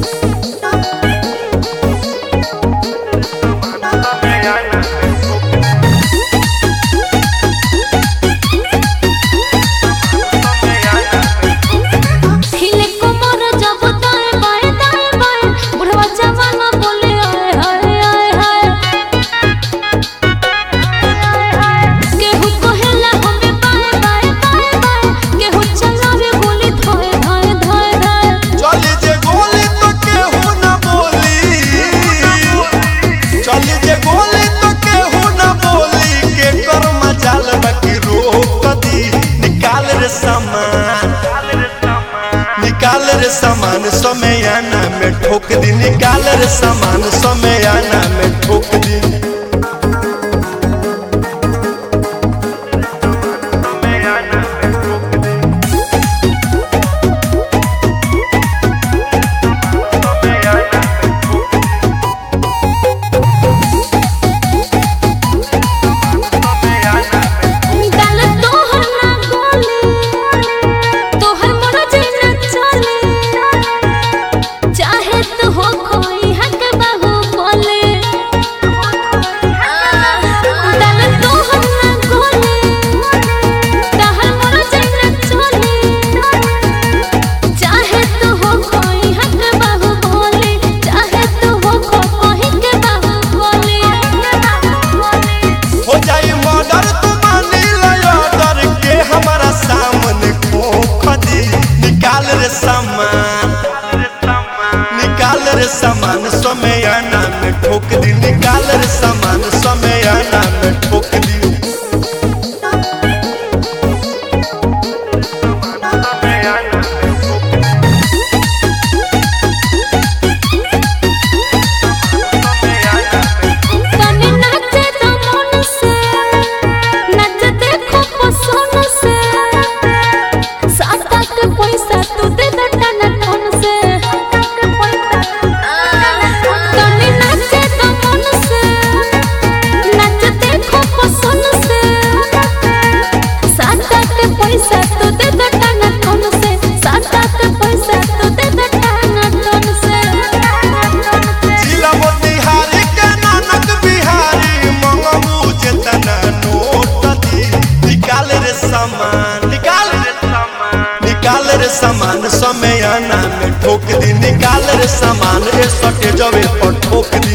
निकाल रे सामान समयाना में ठोक दी, निकाल रे सामान समयाना में ठोक दी। निकाल रे सामान समयाना में ठोक दी, निकाल रे सामान समयाना में ठोक दी। निकाल रे सामान समयाना में ठोक दी, निकाल रे सामान ए सटे जवे पर ठोक दी।